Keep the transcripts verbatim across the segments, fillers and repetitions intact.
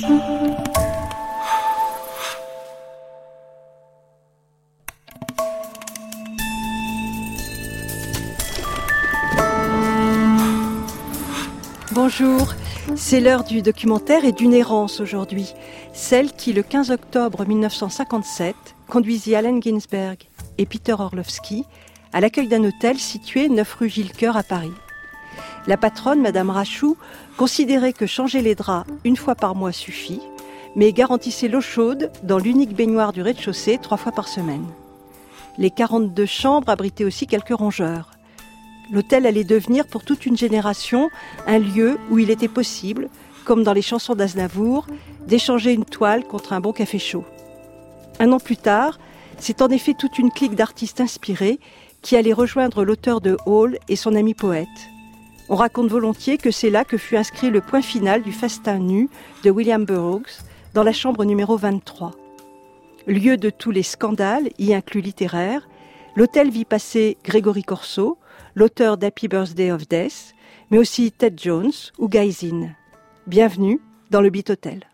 Bonjour, c'est l'heure du documentaire et d'une errance aujourd'hui, celle qui, le quinze octobre mille neuf cent cinquante-sept, conduisit Allen Ginsberg et Peter Orlovsky à l'accueil d'un hôtel situé neuf rue Gilles-Coeur à Paris. La patronne, Madame Rachou, considérait que changer les draps une fois par mois suffit, mais garantissait l'eau chaude dans l'unique baignoire du rez-de-chaussée trois fois par semaine. Les quarante-deux chambres abritaient aussi quelques rongeurs. L'hôtel allait devenir pour toute une génération un lieu où il était possible, comme dans les chansons d'Aznavour, d'échanger une toile contre un bon café chaud. Un an plus tard, c'est en effet toute une clique d'artistes inspirés qui allait rejoindre l'auteur de Hall et son ami poète. On raconte volontiers que c'est là que fut inscrit le point final du festin nu de William Burroughs dans la chambre numéro vingt-trois. Lieu de tous les scandales, y inclus littéraires, l'hôtel vit passer Grégory Corso, l'auteur d'Happy Birthday of Death, mais aussi Ted Jones ou Guy Zinn. Bienvenue dans le Beat Hotel.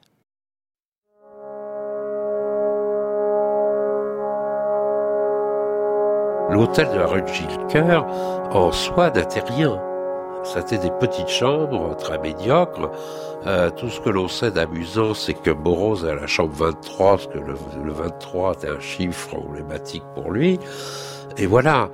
L'hôtel de la rue de Gilles-Coeur, en soi, n'était rien. C'était des petites chambres très médiocres. Euh, tout ce que l'on sait d'amusant, c'est que Burroughs a la chambre vingt-trois, parce que le, le vingt-trois était un chiffre emblématique pour lui. Et voilà,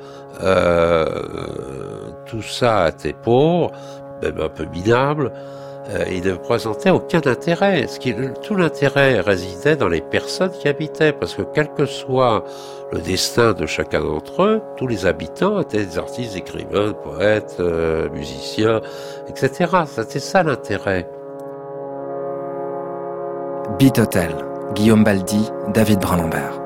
euh, tout ça était pauvre, même un peu minable, euh, il ne présentait aucun intérêt. Ce qui, tout l'intérêt résidait dans les personnes qui habitaient, parce que quel que soit le destin de chacun d'entre eux, tous les habitants étaient des artistes, écrivains, poètes, euh, musiciens, et cetera. C'était ça l'intérêt. Beat Hotel, Guillaume Baldi, David Brun-Lambert.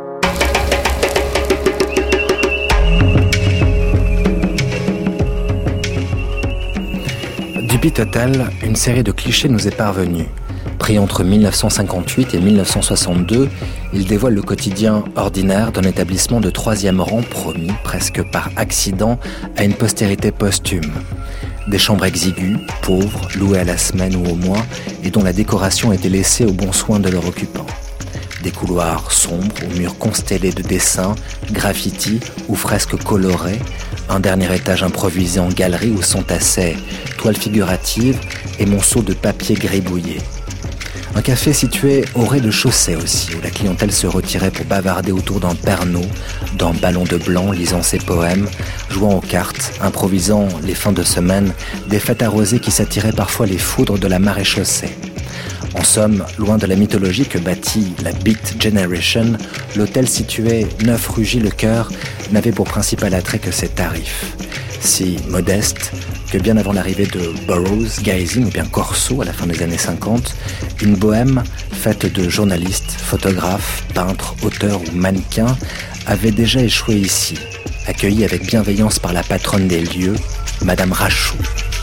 Du Beat Hotel, une série de clichés nous est parvenue. Pris entre mille neuf cent cinquante-huit et mille neuf cent soixante-deux, il dévoile le quotidien ordinaire d'un établissement de troisième rang promis, presque par accident, à une postérité posthume. Des chambres exiguës, pauvres, louées à la semaine ou au mois, et dont la décoration était laissée au bon soin de leur occupant. Des couloirs sombres, aux murs constellés de dessins, graffitis ou fresques colorées, un dernier étage improvisé en galerie où s'entassaient toiles figuratives et monceaux de papier gribouillé. Un café situé au rez-de-chaussée aussi, où la clientèle se retirait pour bavarder autour d'un pernod, d'un ballon de blanc lisant ses poèmes, jouant aux cartes, improvisant les fins de semaine, des fêtes arrosées qui s'attiraient parfois les foudres de la maréchaussée. En somme, loin de la mythologie que bâtit la Beat Generation, l'hôtel situé neuf rue Gilles-Coeur n'avait pour principal attrait que ses tarifs. Si modestes que bien avant l'arrivée de Burroughs, Guy Zinn ou bien Corso à la fin des années cinquante, une bohème faite de journalistes, photographes, peintres, auteurs ou mannequins avait déjà échoué ici, accueillie avec bienveillance par la patronne des lieux, Madame Rachou.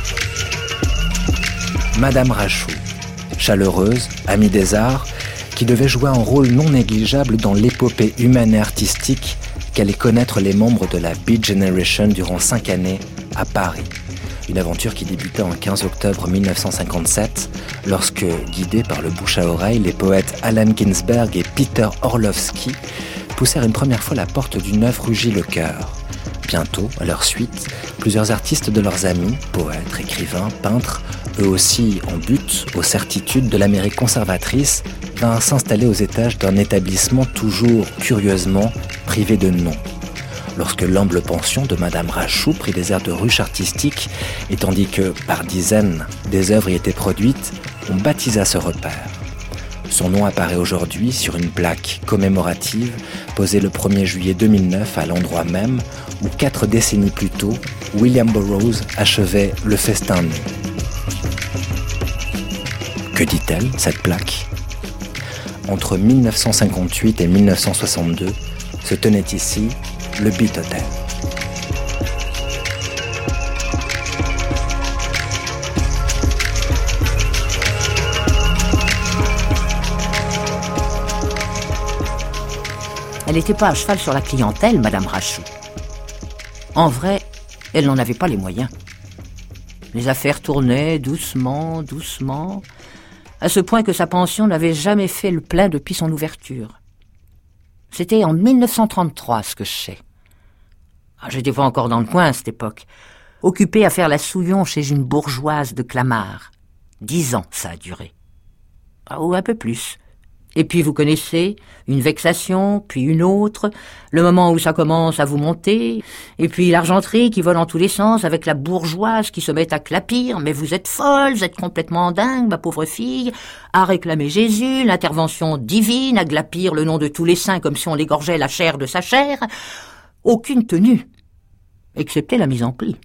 Madame Rachou, chaleureuse, amie des arts, qui devait jouer un rôle non négligeable dans l'épopée humaine et artistique qu'allaient connaître les membres de la Beat Generation durant cinq années à Paris. Une aventure qui débuta en quinze octobre mille neuf cent cinquante-sept, lorsque, guidés par le bouche à oreille, les poètes Allen Ginsberg et Peter Orlovsky poussèrent une première fois la porte du neuf rue Gilles-Coeur. Bientôt, à leur suite, plusieurs artistes de leurs amis, poètes, écrivains, peintres, eux aussi en butte aux certitudes de l'Amérique conservatrice, vinrent s'installer aux étages d'un établissement toujours, curieusement, privé de nom. Lorsque l'humble pension de Madame Rachou prit des airs de ruche artistique, et tandis que, par dizaines, des œuvres y étaient produites, on baptisa ce repère. Son nom apparaît aujourd'hui sur une plaque commémorative posée le premier juillet deux mille neuf à l'endroit même où, quatre décennies plus tôt, William Burroughs achevait le festin nu. Que dit-elle, cette plaque ? Entre mille neuf cent cinquante-huit et mille neuf cent soixante-deux, se tenait ici le Beat Hotel. Elle n'était pas à cheval sur la clientèle, Madame Rachou. En vrai, elle n'en avait pas les moyens. Les affaires tournaient doucement, doucement. à ce point que sa pension n'avait jamais fait le plein depuis son ouverture. C'était en mille neuf cent trente-trois, ce que je sais. Ah, j'étais pas encore dans le coin à cette époque, occupé à faire la souillon chez une bourgeoise de Clamart. Dix ans, ça a duré. Ah, ou un peu plus. Et puis, vous connaissez, une vexation, puis une autre, le moment où ça commence à vous monter, et puis l'argenterie qui vole dans tous les sens avec la bourgeoise qui se met à clapir. « Mais vous êtes folle, vous êtes complètement dingue, ma pauvre fille !» à réclamer Jésus, l'intervention divine, à glapir le nom de tous les saints comme si on égorgeait la chair de sa chair. Aucune tenue, excepté la mise en pli.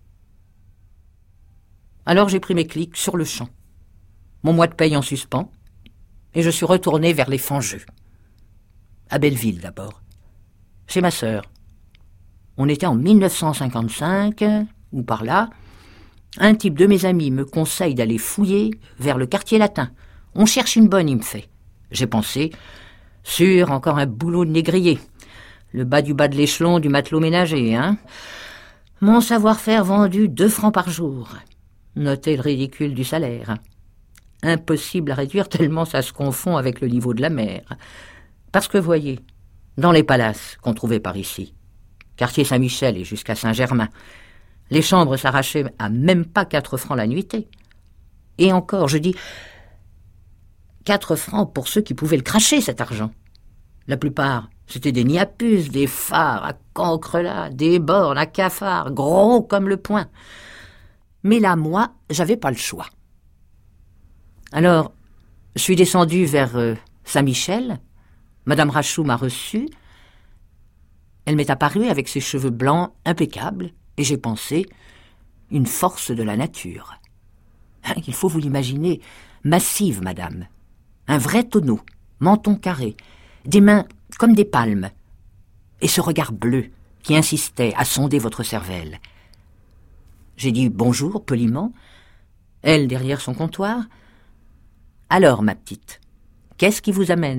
Alors j'ai pris mes clics sur le champ, mon mois de paye en suspens, et je suis retourné vers les Fangeux. À Belleville, d'abord. Chez ma sœur. On était en mille neuf cent cinquante-cinq, ou par là. Un type de mes amis me conseille d'aller fouiller vers le quartier latin. On cherche une bonne, il me fait. J'ai pensé, sûr, encore un boulot de négrier. Le bas du bas de l'échelon du matelot ménager, hein. Mon savoir-faire vendu deux francs par jour. Notez le ridicule du salaire. Impossible à réduire tellement ça se confond avec le niveau de la mer. Parce que, voyez, dans les palaces qu'on trouvait par ici, quartier Saint-Michel et jusqu'à Saint-Germain, les chambres s'arrachaient à même pas quatre francs la nuitée. Et encore, je dis, quatre francs pour ceux qui pouvaient le cracher, cet argent. La plupart, c'était des nids à puces, des phares à cancrelats, des bornes à cafards, gros comme le poing. Mais là, moi, j'avais pas le choix. Alors, je suis descendu vers euh, Saint-Michel. Madame Rachou m'a reçu. Elle m'est apparue avec ses cheveux blancs impeccables, et j'ai pensé, une force de la nature. Il faut vous l'imaginer, massive, madame. Un vrai tonneau, menton carré, des mains comme des palmes, et ce regard bleu qui insistait à sonder votre cervelle. J'ai dit bonjour poliment, elle derrière son comptoir. Alors, ma petite, qu'est-ce qui vous amène ?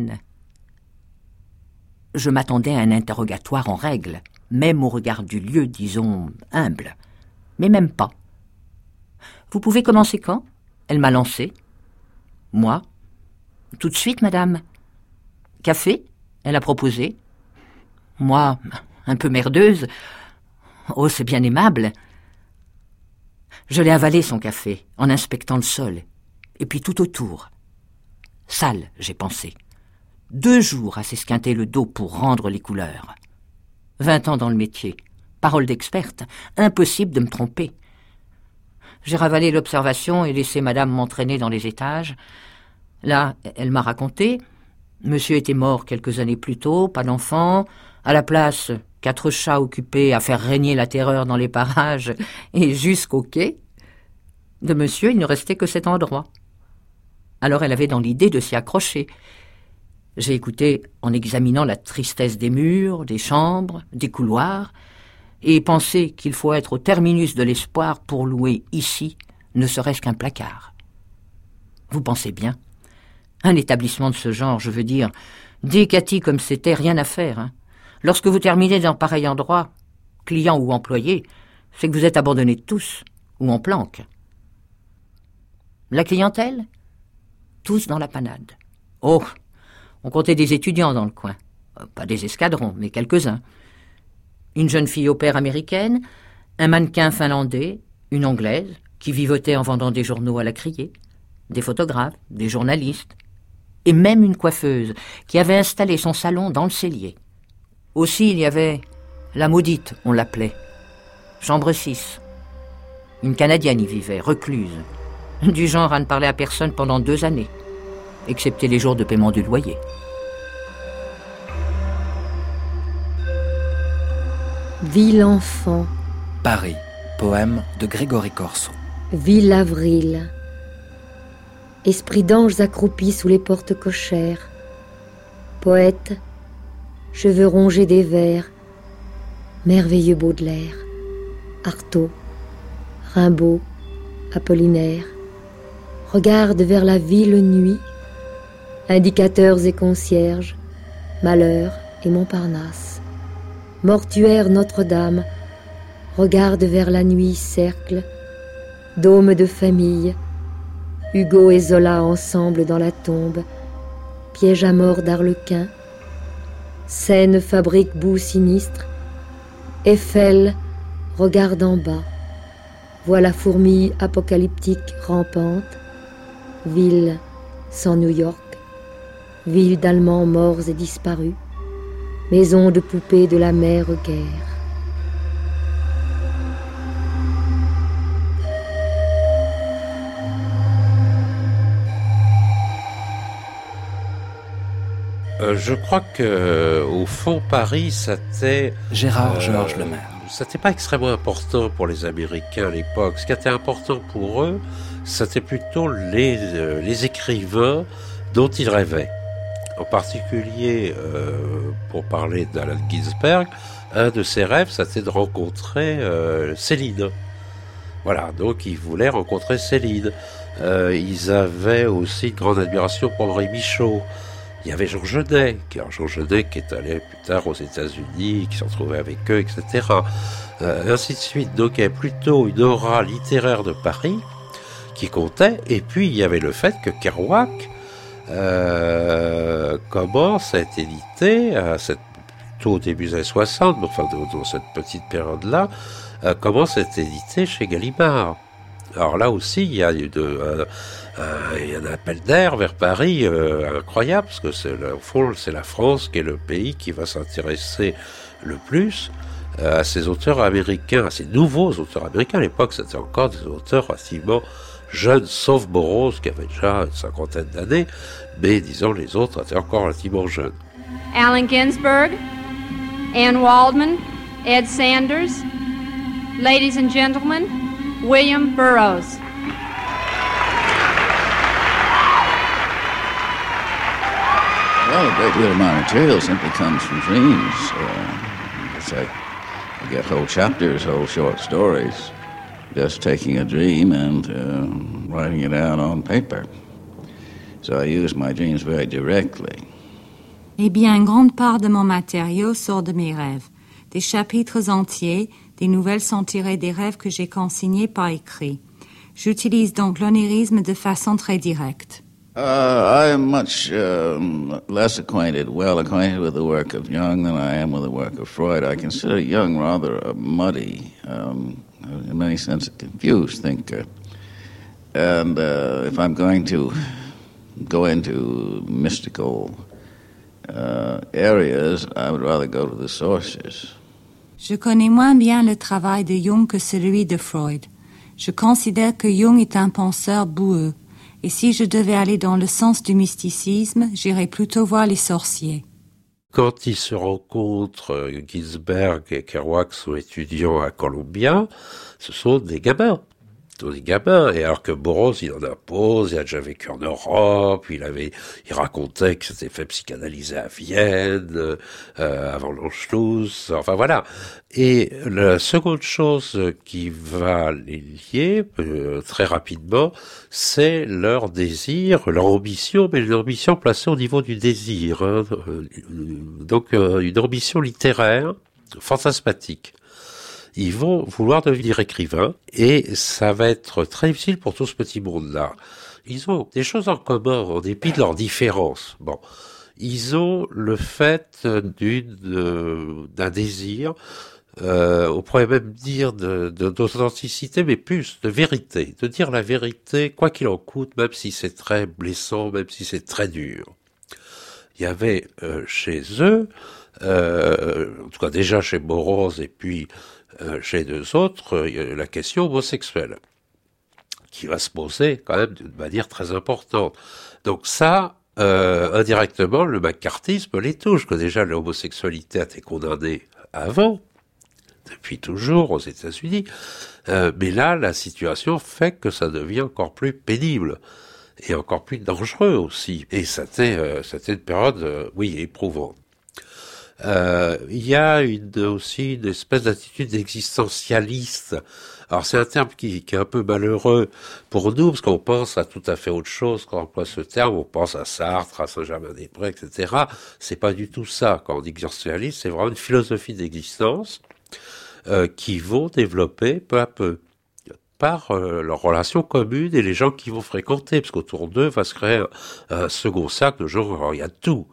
Je m'attendais à un interrogatoire en règle, même au regard du lieu, disons, humble. Mais même pas. Vous pouvez commencer quand ? Elle m'a lancé. Moi ? Tout de suite, madame. Café ? Elle a proposé. Moi, un peu merdeuse. Oh, c'est bien aimable. Je l'ai avalé, son café, en inspectant le sol, et puis tout autour. Sale, j'ai pensé. Deux jours à s'esquinter le dos pour rendre les couleurs. Vingt ans dans le métier. Parole d'experte. Impossible de me tromper. J'ai ravalé l'observation et laissé madame m'entraîner dans les étages. Là, elle m'a raconté. Monsieur était mort quelques années plus tôt, pas d'enfant. À la place, quatre chats occupés à faire régner la terreur dans les parages et jusqu'au quai. De monsieur, il ne restait que cet endroit. Alors elle avait dans l'idée de s'y accrocher. J'ai écouté en examinant la tristesse des murs, des chambres, des couloirs, et pensé qu'il faut être au terminus de l'espoir pour louer ici, ne serait-ce qu'un placard. Vous pensez bien. Un établissement de ce genre, je veux dire, décati comme c'était, rien à faire. Hein. Lorsque vous terminez dans pareil endroit, client ou employé, c'est que vous êtes abandonnés tous, ou en planque. La clientèle ? Tous dans la panade. Oh, on comptait des étudiants dans le coin. Pas des escadrons, mais quelques-uns. Une jeune fille au père américaine, un mannequin finlandais, une anglaise, qui vivotait en vendant des journaux à la criée, des photographes, des journalistes, et même une coiffeuse qui avait installé son salon dans le cellier. Aussi, il y avait la maudite, on l'appelait, chambre six. Une Canadienne y vivait, recluse, du genre à ne parler à personne pendant deux années, excepté les jours de paiement du loyer. Ville enfant. Paris, poème de Grégory Corso. Ville avril. Esprit d'anges accroupis sous les portes cochères. Poète, cheveux rongés des vers. Merveilleux Baudelaire. Artaud, Rimbaud, Apollinaire. Regarde vers la ville nuit. Indicateurs et concierges. Malheur et Montparnasse. Mortuaire Notre-Dame. Regarde vers la nuit cercle. Dôme de famille. Hugo et Zola ensemble dans la tombe, piège à mort d'Arlequin, Seine fabrique boue sinistre, Eiffel regarde en bas, voit la fourmi apocalyptique rampante, ville sans New York, ville d'Allemands morts et disparus, maison de poupées de la mère guerre. Euh, je crois que euh, au fond Paris, c'était Gérard euh, Georges Lemaire. C'était pas extrêmement important pour les Américains à l'époque. Ce qui était important pour eux, c'était plutôt les euh, les écrivains dont ils rêvaient. En particulier, euh, pour parler d'Allen Ginsberg, un de ses rêves, c'était de rencontrer euh, Céline. Voilà, donc ils voulaient rencontrer Céline. Euh, ils avaient aussi une grande admiration pour Henri Michaud. Il y avait Jean Genet, qui, alors Jean Genet qui est allé plus tard aux États-Unis, qui s'est retrouvé avec eux, et cetera. Euh, ainsi de suite. Donc il y avait plutôt une aura littéraire de Paris qui comptait. Et puis il y avait le fait que Kerouac euh, commence à être édité, à cette, plutôt au début des années soixante, mais enfin dans, dans cette petite période-là, euh, commence à être édité chez Gallimard. Alors là aussi, il y a une, un, un, il y a un appel d'air vers Paris euh, incroyable, parce que c'est, au fond, c'est la France qui est le pays qui va s'intéresser le plus euh, à ces auteurs américains, à ces nouveaux auteurs américains. À l'époque, c'était encore des auteurs relativement jeunes, sauf Burroughs, qui avait déjà une cinquantaine d'années, mais disons, les autres étaient encore relativement jeunes. Allen Ginsberg, Anne Waldman, Ed Sanders, ladies and gentlemen, William Burroughs. Well, a great deal of my material simply comes from dreams. Uh, I, I get whole chapters, whole short stories, just taking a dream and uh, writing it out on paper. So I use my dreams very directly. Eh bien, une grande part de mon matériau sort de mes rêves. Des chapitres entiers, des nouvelles sont tirées des rêves que j'ai consignés par écrit. J'utilise donc l'onirisme de façon très directe. Uh, I am much um, less acquainted, well acquainted with the work of Jung than I am with the work of Freud. I consider Jung rather a muddy, um, in many senses a confused thinker. And uh, if I'm going to go into mystical uh, areas, I would rather go to the sources. Je connais moins bien le travail de Jung que celui de Freud. Je considère que Jung est un penseur boueux. Et si je devais aller dans le sens du mysticisme, j'irais plutôt voir les sorciers. Quand ils se rencontrent, Ginsberg et Kerouac sont étudiants à Columbia, ce sont des gamins. Ce sont des gamins. Et alors que Burroughs, il en impose, il a déjà vécu en Europe, il avait, il racontait qu'il s'était fait psychanalyser à Vienne, euh, avant l'Anschluss, enfin voilà. Et la seconde chose qui va les lier, euh, très rapidement, c'est leur désir, leur ambition, mais une ambition placée au niveau du désir, hein. Donc euh, une ambition littéraire, fantasmatique. Ils vont vouloir devenir écrivains, et ça va être très difficile pour tout ce petit monde-là. Ils ont des choses en commun, en dépit de leurs différences. Bon, ils ont le fait d'une, euh, d'un désir, euh, on pourrait même dire de, de, d'authenticité, mais plus de vérité, de dire la vérité, quoi qu'il en coûte, même si c'est très blessant, même si c'est très dur. Il y avait euh, chez eux, euh, en tout cas déjà chez Burroughs, et puis Euh, chez deux autres, il y a la question homosexuelle, qui va se poser quand même d'une manière très importante. Donc ça, euh, indirectement, le macartisme les touche, que déjà l'homosexualité a été condamnée avant, depuis toujours aux États-Unis, euh, mais là, la situation fait que ça devient encore plus pénible, et encore plus dangereux aussi. Et c'était, euh, c'était une période, euh, oui, éprouvante. Euh, il y a une, aussi une espèce d'attitude existentialiste. Alors c'est un terme qui, qui est un peu malheureux pour nous, parce qu'on pense à tout à fait autre chose quand on emploie ce terme. On pense à Sartre, à Saint-Germain-des-Prés, et cetera. C'est pas du tout ça. Quand on dit existentialiste, c'est vraiment une philosophie d'existence euh, qui vont développer peu à peu. par euh, leurs relations communes et les gens qui vont fréquenter, parce qu'autour d'eux va se créer un, un second cercle de gens. Alors, il y a tout.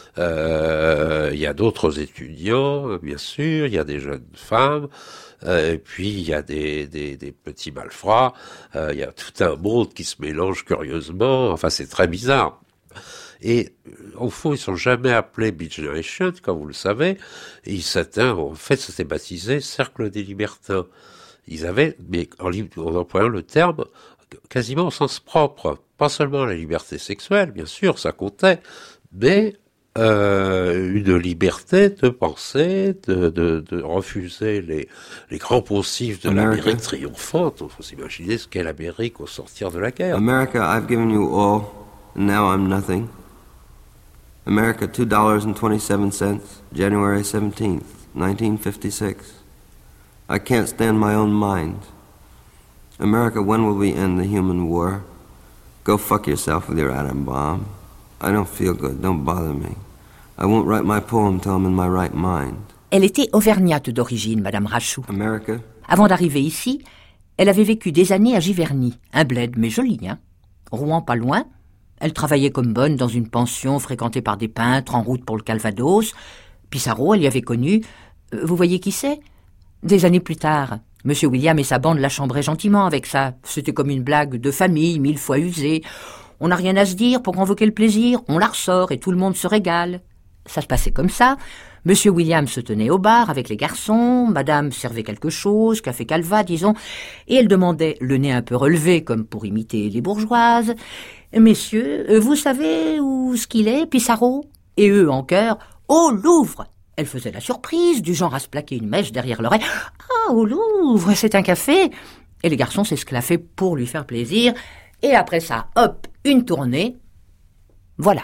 Euh, il y a d'autres étudiants, bien sûr, il y a des jeunes femmes, euh, et puis il y a des, des, des petits malfrats, euh, il y a tout un monde qui se mélange curieusement, enfin c'est très bizarre. Et au fond, ils sont jamais appelés Beat Generation, comme vous le savez, et ils s'étaient, en fait, c'était baptisé Cercle des Libertins. Ils avaient, mais en, en employant le terme quasiment au sens propre, pas seulement la liberté sexuelle, bien sûr, ça comptait, mais euh, une liberté de penser, de, de, de refuser les, les grands poncifs de America. L'Amérique triomphante. Il faut s'imaginer ce qu'est l'Amérique au sortir de la guerre. America, I've given you all, and now I'm nothing. America, two dollars and twenty-seven cents, January seventeenth, nineteen fifty-six. I can't stand my own mind. America, when will we end the human war? Go fuck yourself with your atom bomb. I don't feel good, don't bother me. I won't write my poem till I'm in my right mind. Elle était auvergnate d'origine, Madame Rachou. America. Avant d'arriver ici, elle avait vécu des années à Giverny, un bled, mais joli, hein. Rouen pas loin. Elle travaillait comme bonne dans une pension fréquentée par des peintres en route pour le Calvados. Pissarro, elle y avait connu. Euh, vous voyez qui c'est? Des années plus tard, Monsieur William et sa bande la chambraient gentiment avec ça. C'était comme une blague de famille, mille fois usée. On n'a rien à se dire pour convoquer le plaisir, on la ressort et tout le monde se régale. Ça se passait comme ça. Monsieur William se tenait au bar avec les garçons, madame servait quelque chose, café calva, disons, et elle demandait, le nez un peu relevé comme pour imiter les bourgeoises, « Messieurs, vous savez où ce qu'il est, Pissarro ?» Et eux, en chœur, « Au Louvre !» Elle faisait la surprise, du genre à se plaquer une mèche derrière l'oreille. « Ah, au Louvre, c'est un café !» Et les garçons s'esclaffaient pour lui faire plaisir, et après ça, hop, une tournée. Voilà.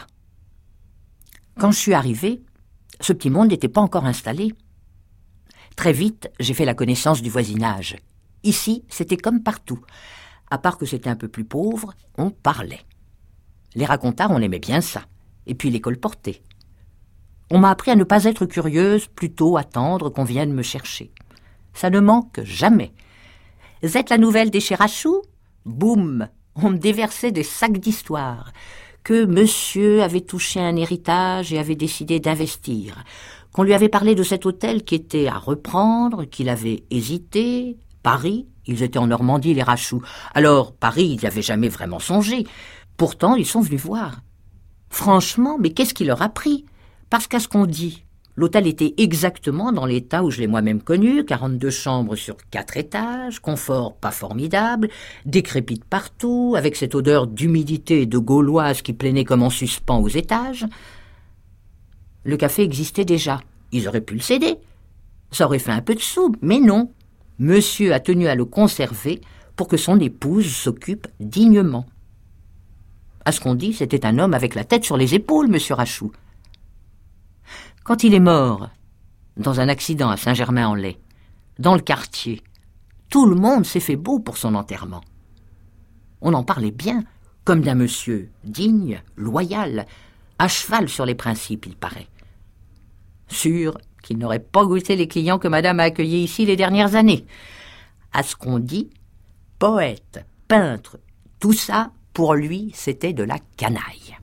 Quand je suis arrivée, ce petit monde n'était pas encore installé. Très vite, j'ai fait la connaissance du voisinage. Ici, c'était comme partout. À part que c'était un peu plus pauvre, on parlait. Les racontards, on aimait bien ça. Et puis les colportés. On m'a appris à ne pas être curieuse, plutôt attendre qu'on vienne me chercher. Ça ne manque jamais. « Vous êtes la nouvelle des chez Rachou ?» Boum, on me déversait des sacs d'histoires. Que monsieur avait touché un héritage et avait décidé d'investir, qu'on lui avait parlé de cet hôtel qui était à reprendre, qu'il avait hésité. Paris, ils étaient en Normandie, les Rachou. Alors, Paris, ils n'y avaient jamais vraiment songé. Pourtant, ils sont venus voir. Franchement, mais qu'est-ce qui leur a pris? Parce qu'à ce qu'on dit, l'hôtel était exactement dans l'état où je l'ai moi-même connu, quarante-deux chambres sur quatre étages, confort pas formidable, décrépite partout, avec cette odeur d'humidité et de gauloise qui planait comme en suspens aux étages. Le café existait déjà, ils auraient pu le céder. Ça aurait fait un peu de sous, mais non. Monsieur a tenu à le conserver pour que son épouse s'occupe dignement. À ce qu'on dit, c'était un homme avec la tête sur les épaules, monsieur Rachou. Quand il est mort, dans un accident à Saint-Germain-en-Laye, dans le quartier, tout le monde s'est fait beau pour son enterrement. On en parlait bien, comme d'un monsieur digne, loyal, à cheval sur les principes, il paraît. Sûr qu'il n'aurait pas goûté les clients que madame a accueillis ici les dernières années. À ce qu'on dit, poète, peintre, tout ça, pour lui, c'était de la canaille.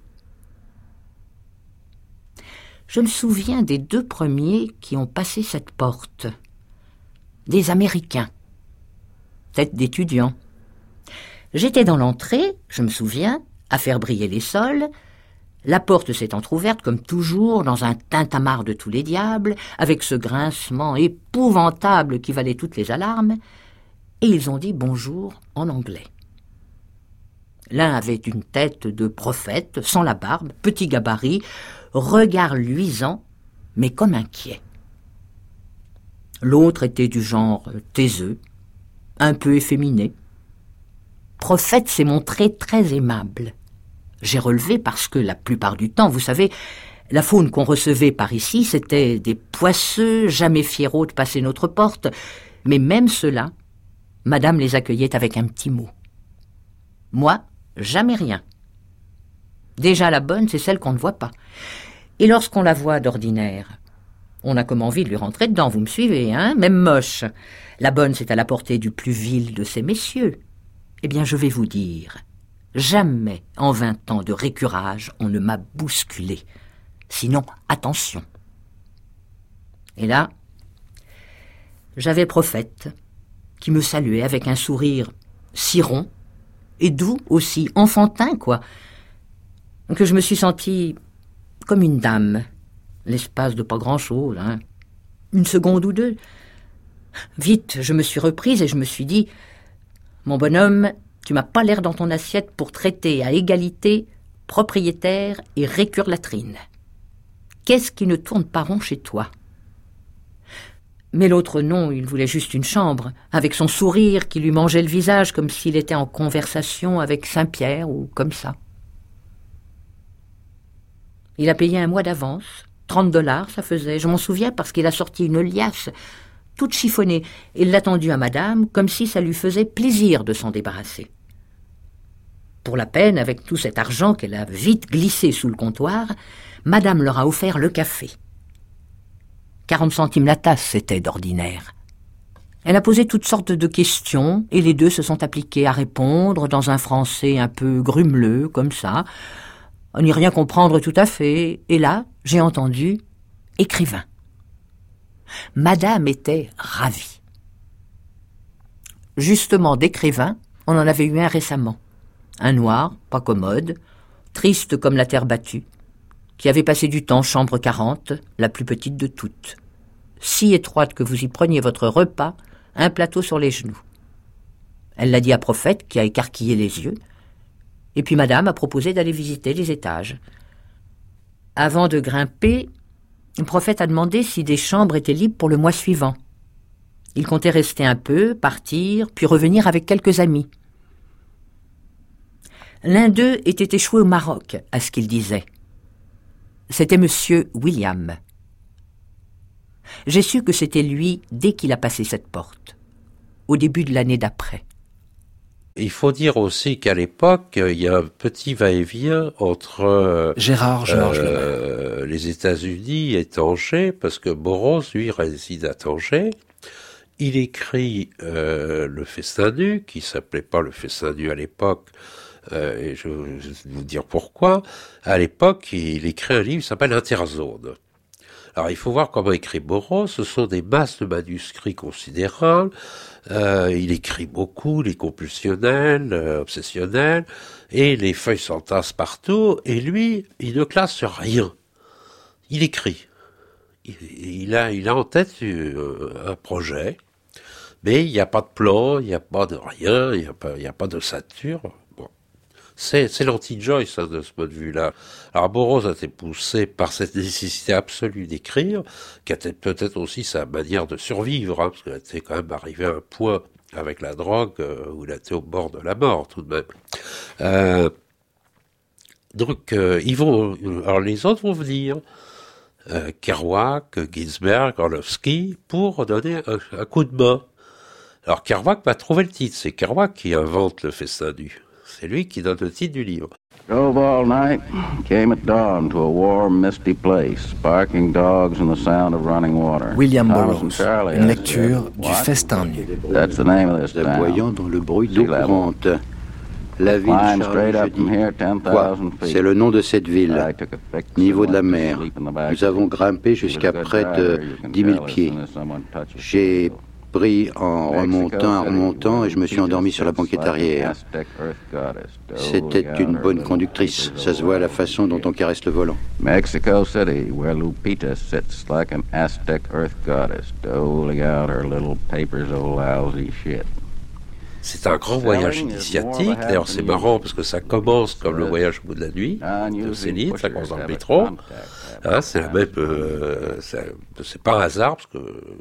Je me souviens des deux premiers qui ont passé cette porte. Des Américains. Peut-être d'étudiants. J'étais dans l'entrée, je me souviens, à faire briller les sols. La porte s'est entr'ouverte, comme toujours, dans un tintamarre de tous les diables, avec ce grincement épouvantable qui valait toutes les alarmes, et ils ont dit bonjour en anglais. L'un avait une tête de prophète, sans la barbe, petit gabarit, regard luisant, mais comme inquiet. L'autre était du genre taiseux, un peu efféminé. Prophète s'est montré très aimable. J'ai relevé parce que la plupart du temps, vous savez, la faune qu'on recevait par ici, c'était des poisseux, jamais fiéros de passer notre porte, mais même ceux-là, madame les accueillait avec un petit mot. Moi, jamais rien. Déjà la bonne, c'est celle qu'on ne voit pas. Et lorsqu'on la voit d'ordinaire, On a comme envie de lui rentrer dedans, vous me suivez, hein? Même moche. La bonne, c'est à la portée du plus vil de ces messieurs. Eh bien, je vais vous dire, jamais en vingt ans de récurage, on ne m'a bousculé. Sinon, attention. Et là, j'avais Prophète, qui me saluait avec un sourire si rond, et doux aussi, enfantin, quoi, que je me suis sentie comme une dame, l'espace de pas grand-chose, hein. Une seconde ou deux. Vite, je me suis reprise et je me suis dit, mon bonhomme, tu m'as pas l'air dans ton assiette pour traiter à égalité propriétaire et récure-latrine. Qu'est-ce qui ne tourne pas rond chez toi? Mais l'autre non, il voulait juste une chambre, avec son sourire qui lui mangeait le visage comme s'il était en conversation avec Saint-Pierre ou comme ça. Il a payé un mois d'avance, trente dollars ça faisait, je m'en souviens parce qu'il a sorti une liasse toute chiffonnée et l'a tendue à madame comme si ça lui faisait plaisir de s'en débarrasser. Pour la peine, avec tout cet argent qu'elle a vite glissé sous le comptoir, madame leur a offert le café. quarante centimes la tasse, c'était d'ordinaire. Elle a posé toutes sortes de questions, et les deux se sont appliqués à répondre dans un français un peu grumeleux, comme ça, à n'y rien comprendre tout à fait, et là, j'ai entendu « écrivain ». Madame était ravie. Justement, d'écrivain, on en avait eu un récemment. Un noir, pas commode, triste comme la terre battue, qui avait passé du temps chambre quarante, la plus petite de toutes. Si étroite que vous y preniez votre repas, un plateau sur les genoux. Elle l'a dit à Prophète, qui a écarquillé les yeux, et puis madame a proposé d'aller visiter les étages. Avant de grimper, Prophète a demandé si des chambres étaient libres pour le mois suivant. Il comptait rester un peu, partir, puis revenir avec quelques amis. L'un d'eux était échoué au Maroc, à ce qu'il disait. C'était monsieur William. J'ai su que c'était lui dès qu'il a passé cette porte, au début de l'année d'après. Il faut dire aussi qu'à l'époque, il y a un petit va-et-vient entre Gérard Georges euh, les États-Unis et Tanger, parce que Burroughs, lui, réside à Tanger. Il écrit euh, Le Festin nu, qui s'appelait pas Le Festin nu à l'époque, euh, et je vais vous dire pourquoi. À l'époque, il écrit un livre qui s'appelle Interzone. Alors, il faut voir comment écrit Burroughs. Ce sont des masses de manuscrits considérables. Euh, il écrit beaucoup, les compulsionnels, euh, obsessionnels, et les feuilles s'entassent partout. Et lui, il ne classe rien. Il écrit. Il, il a, il a en tête euh, un projet, mais il n'y a pas de plan, il n'y a pas de rien, il n'y a pas, il n'y a pas de sature. C'est, c'est l'anti-Joyce, hein, de ce point de vue-là. Alors, Burroughs a été poussé par cette nécessité absolue d'écrire, qui a peut-être aussi sa manière de survivre, hein, parce qu'il était quand même arrivé à un point avec la drogue euh, où il était au bord de la mort, tout de même. Euh, donc, euh, ils vont, alors les autres vont venir, euh, Kerouac, Ginsberg, Orlovsky, pour donner un, un coup de main. Alors, Kerouac va trouver le titre. C'est Kerouac qui invente Le Festin nu. C'est lui qui donne le titre du livre. Drove all night, came at dawn to a warm, misty place, barking dogs and the sound of running water. William Burroughs, une lecture du Festin nu. That's the name of this town. Aboyant dans le bruit d'eau courante. La ville Charles Jeudi. Quoi? C'est le nom de cette ville. Niveau de la mer. Nous avons grimpé jusqu'à près de dix mille pieds. J'ai pris en remontant, en remontant, et je me suis endormi sur la banquette arrière. C'était une bonne conductrice. Ça se voit à la façon dont on caresse le volant. Mexico City, where Lupita sits like an Aztec earth goddess, doling out her little papers of lousy shit. C'est un grand voyage initiatique. D'ailleurs, c'est marrant parce que ça commence comme le voyage au bout de la nuit de Céline, ça commence dans le métro. Hein, c'est la même. Euh, c'est, c'est pas un hasard parce que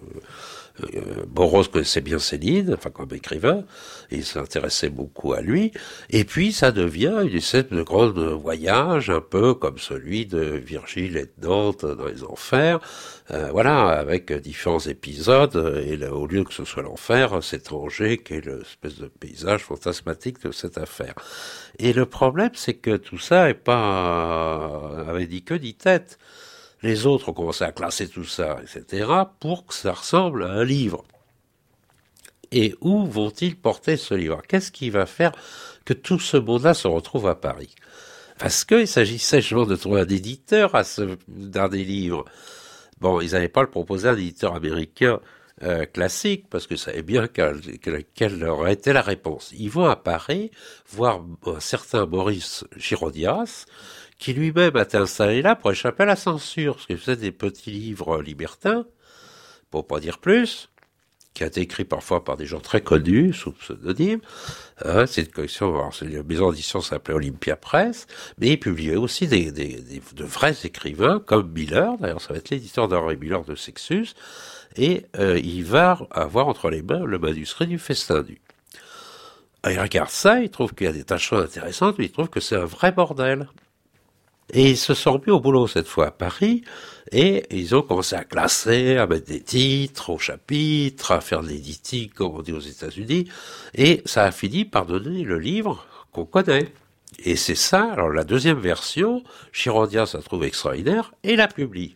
euh, Burroughs connaissait bien Céline, enfin comme écrivain, et il s'intéressait beaucoup à lui. Et puis ça devient une espèce de grand voyage, un peu comme celui de Virgile et de Dante dans les enfers. Euh, voilà, avec différents épisodes, et là, au lieu que ce soit l'enfer, c'est Tanger qui est l'espèce de paysage fantasmatique de cette affaire. Et le problème, c'est que tout ça est pas, avait dit que dit tête. Les autres ont commencé à classer tout ça, et cetera, pour que ça ressemble à un livre. Et où vont-ils porter ce livre? Qu'est-ce qui va faire que tout ce monde-là se retrouve à Paris? Parce qu'il s'agissait justement de trouver un éditeur à ce, dans des livres. Bon, ils n'avaient pas le proposé à un éditeur américain euh, classique, parce que ça savait bien quelle, quelle aurait été la réponse. Ils vont à Paris voir un certain Maurice Girodias, qui lui-même a été installé là pour échapper à la censure, parce qu'il faisait des petits livres libertins, pour pas dire plus, qui a été écrit parfois par des gens très connus, sous pseudonyme. Hein, c'est une collection, alors c'est une maison d'édition s'appelait Olympia Press, mais il publiait aussi des, des, des, de vrais écrivains, comme Miller, d'ailleurs ça va être l'éditeur d'Henri Miller de Sextus, et euh, il va avoir entre les mains le manuscrit du Festin nu. Alors, il regarde ça, il trouve qu'il y a des tas de choses intéressantes, mais il trouve que c'est un vrai bordel. Et ils se sont mis au boulot cette fois à Paris, et ils ont commencé à classer, à mettre des titres au chapitre, à faire de l'éditing comme on dit aux États-Unis, et ça a fini par donner le livre qu'on connaît. Et c'est ça, alors la deuxième version, Girodias la trouve extraordinaire et la publie.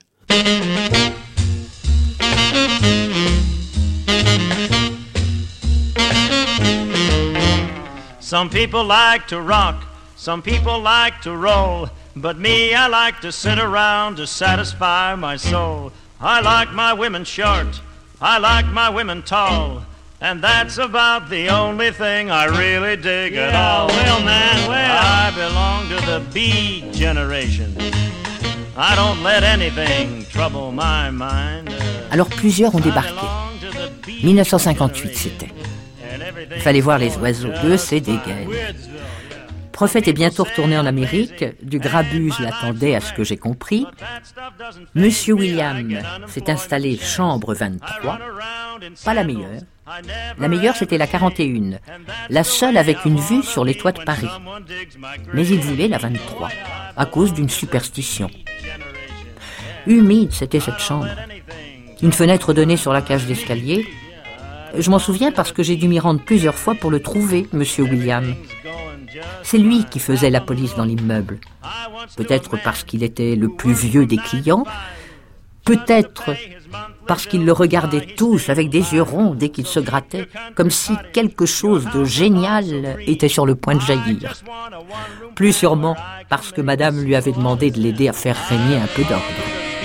Some people like to rock, some people like to roll. But me, I like to sit around to satisfy my soul. I like my women short, I like my women tall, and that's about the only thing I really dig yeah, at all. Well, man, well, I belong to the B generation. I don't let anything trouble my mind. Alors plusieurs ont débarqué. dix-neuf cent cinquante-huit, c'était. Il fallait voir les oiseaux de ces dégaines. Prophète est bientôt retourné en Amérique, du Grabuse l'attendait à ce que j'ai compris. Monsieur William s'est installé chambre vingt-trois, pas la meilleure. La meilleure, c'était la quarante et un, la seule avec une vue sur les toits de Paris. Mais il voulait la vingt-trois, à cause d'une superstition. Humide, c'était cette chambre. Une fenêtre donnait sur la cage d'escalier. Je m'en souviens parce que j'ai dû m'y rendre plusieurs fois pour le trouver, Monsieur William. C'est lui qui faisait la police dans l'immeuble. Peut-être parce qu'il était le plus vieux des clients, peut-être parce qu'ils le regardaient tous avec des yeux ronds dès qu'il se grattait, comme si quelque chose de génial était sur le point de jaillir. Plus sûrement parce que madame lui avait demandé de l'aider à faire régner un peu d'ordre.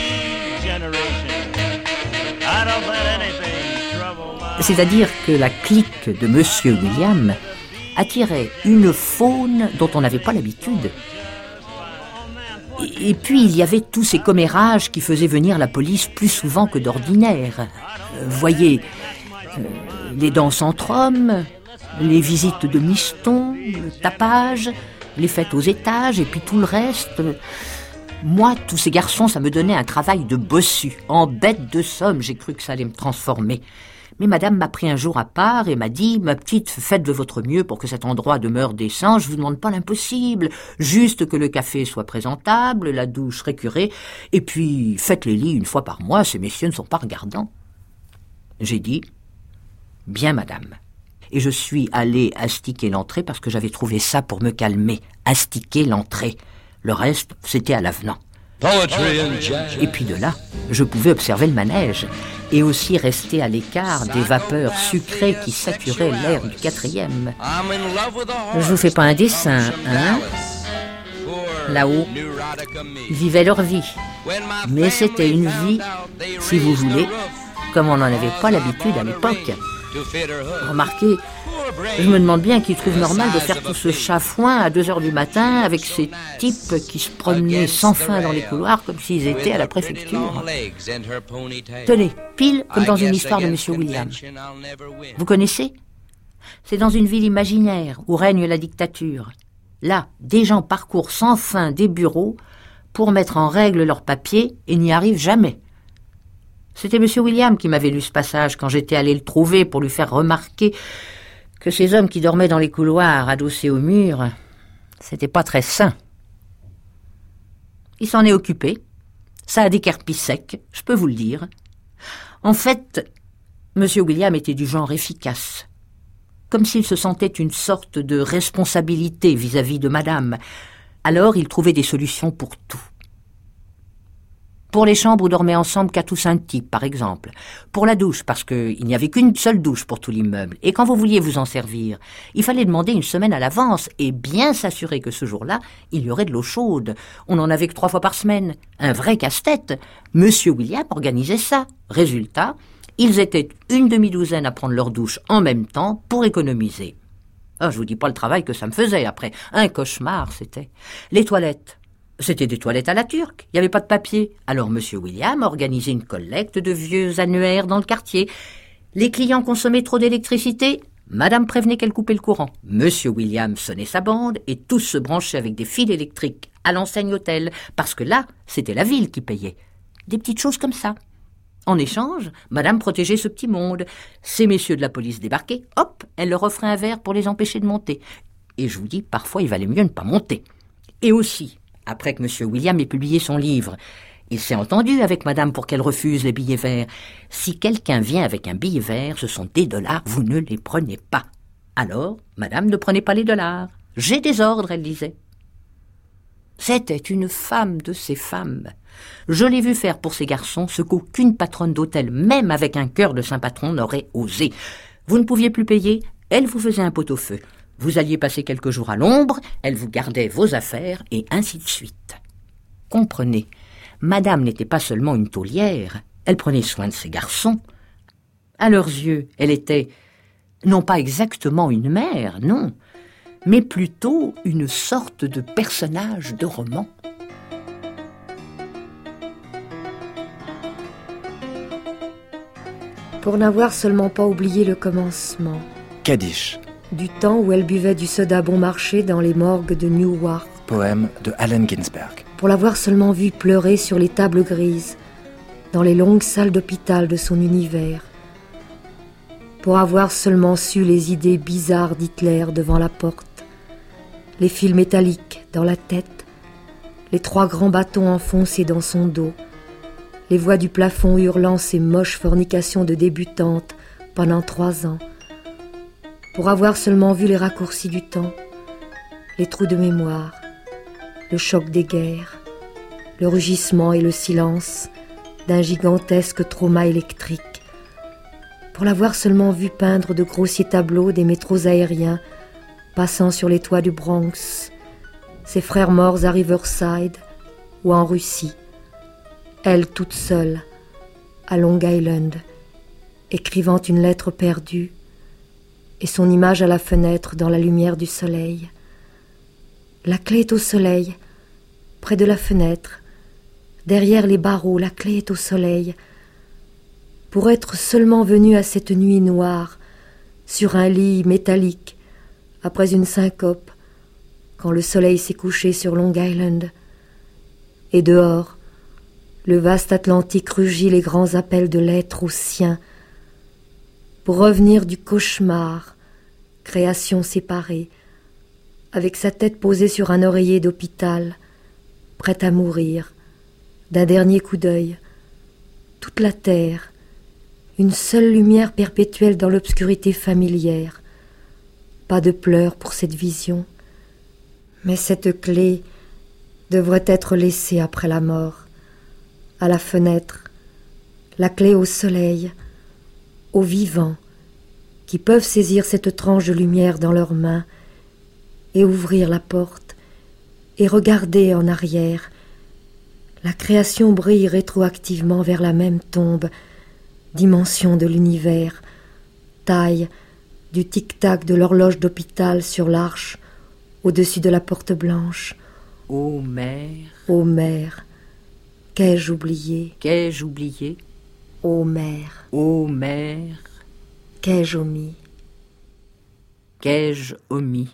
C'est-à-dire que la clique de Monsieur William attirait une faune dont on n'avait pas l'habitude. Et puis il y avait tous ces commérages qui faisaient venir la police plus souvent que d'ordinaire. Euh, voyez, euh, les danses entre hommes, les visites de mistons, le tapage, les fêtes aux étages et puis tout le reste. Moi, tous ces garçons, ça me donnait un travail de bossu. En bête de somme, j'ai cru que ça allait me transformer. Mais madame m'a pris un jour à part et m'a dit « Ma petite, faites de votre mieux pour que cet endroit demeure décent. Je vous demande pas l'impossible. Juste que le café soit présentable, la douche récurée. Et puis, faites les lits une fois par mois. Ces messieurs ne sont pas regardants. » J'ai dit « Bien, madame. » Et je suis allé astiquer l'entrée parce que j'avais trouvé ça pour me calmer. Astiquer l'entrée. Le reste, c'était à l'avenant. Et puis de là, je pouvais observer le manège et aussi rester à l'écart des vapeurs sucrées qui saturaient l'air du quatrième. Je vous fais pas un dessin, hein? Là-haut, ils vivaient leur vie. Mais c'était une vie, si vous voulez, comme on n'en avait pas l'habitude à l'époque. Remarquez, je me demande bien qu'ils trouvent normal de faire tout ce chafouin à deux heures du matin avec ces types qui se promenaient sans fin dans les couloirs comme s'ils étaient à la préfecture. Tenez, pile comme dans une histoire de Monsieur William. Vous connaissez? C'est dans une ville imaginaire où règne la dictature. Là, des gens parcourent sans fin des bureaux pour mettre en règle leurs papiers et n'y arrivent jamais. C'était Monsieur William qui m'avait lu ce passage quand j'étais allé le trouver pour lui faire remarquer que ces hommes qui dormaient dans les couloirs adossés au mur, c'était pas très sain. Il s'en est occupé. Ça a décarpi sec, je peux vous le dire. En fait, Monsieur William était du genre efficace. Comme s'il se sentait une sorte de responsabilité vis-à-vis de madame. Alors il trouvait des solutions pour tout. Pour les chambres où dormaient ensemble quatre ou cinq types, par exemple. Pour la douche, parce qu'il n'y avait qu'une seule douche pour tout l'immeuble. Et quand vous vouliez vous en servir, il fallait demander une semaine à l'avance et bien s'assurer que ce jour-là, il y aurait de l'eau chaude. On n'en avait que trois fois par semaine. Un vrai casse-tête. Monsieur William organisait ça. Résultat, ils étaient une demi-douzaine à prendre leur douche en même temps pour économiser. Oh, je vous dis pas le travail que ça me faisait après. Un cauchemar, c'était. Les toilettes. C'était des toilettes à la turque, il n'y avait pas de papier. Alors Monsieur William organisait une collecte de vieux annuaires dans le quartier. Les clients consommaient trop d'électricité, Madame prévenait qu'elle coupait le courant. Monsieur William sonnait sa bande et tous se branchaient avec des fils électriques à l'enseigne hôtel, parce que là, c'était la ville qui payait. Des petites choses comme ça. En échange, Madame protégeait ce petit monde. Ces messieurs de la police débarquaient, hop, elle leur offrait un verre pour les empêcher de monter. Et je vous dis, parfois il valait mieux ne pas monter. Et aussi, après que Monsieur William ait publié son livre, il s'est entendu avec Madame pour qu'elle refuse les billets verts. Si quelqu'un vient avec un billet vert, ce sont des dollars, vous ne les prenez pas. Alors, Madame ne prenait pas les dollars. J'ai des ordres, elle disait. C'était une femme de ces femmes. Je l'ai vu faire pour ces garçons ce qu'aucune patronne d'hôtel, même avec un cœur de saint patron, n'aurait osé. Vous ne pouviez plus payer, elle vous faisait un pot-au-feu. Vous alliez passer quelques jours à l'ombre, elle vous gardait vos affaires, et ainsi de suite. Comprenez, Madame n'était pas seulement une taulière, elle prenait soin de ses garçons. À leurs yeux, elle était, non pas exactement une mère, non, mais plutôt une sorte de personnage de roman. Pour n'avoir seulement pas oublié le commencement. Kaddish. Du temps où elle buvait du soda bon marché dans les morgues de Newark. Poème de Allen Ginsberg. Pour l'avoir seulement vue pleurer sur les tables grises, dans les longues salles d'hôpital de son univers. Pour avoir seulement su les idées bizarres d'Hitler devant la porte, les fils métalliques dans la tête, les trois grands bâtons enfoncés dans son dos, les voix du plafond hurlant ses moches fornications de débutante pendant trois ans. Pour avoir seulement vu les raccourcis du temps, les trous de mémoire, le choc des guerres, le rugissement et le silence d'un gigantesque trauma électrique. Pour l'avoir seulement vu peindre de grossiers tableaux des métros aériens passant sur les toits du Bronx, ses frères morts à Riverside ou en Russie, elle toute seule, à Long Island, écrivant une lettre perdue, et son image à la fenêtre dans la lumière du soleil. La clé est au soleil, près de la fenêtre, derrière les barreaux, la clé est au soleil. Pour être seulement venue à cette nuit noire, sur un lit métallique, après une syncope, quand le soleil s'est couché sur Long Island. Et dehors, le vaste Atlantique rugit les grands appels de l'être au sien, pour revenir du cauchemar, création séparée, avec sa tête posée sur un oreiller d'hôpital, prête à mourir, d'un dernier coup d'œil, toute la terre, une seule lumière perpétuelle dans l'obscurité familière, pas de pleurs pour cette vision, mais cette clé devrait être laissée après la mort, à la fenêtre, la clé au soleil, aux vivants, qui peuvent saisir cette tranche de lumière dans leurs mains et ouvrir la porte et regarder en arrière. La création brille rétroactivement vers la même tombe, dimension de l'univers, taille du tic-tac de l'horloge d'hôpital sur l'arche au-dessus de la porte blanche. Ô mère, ô mère, qu'ai-je oublié, qu'ai-je oublié, ô mère, ô mère, qu'ai-je omis, qu'ai-je omis.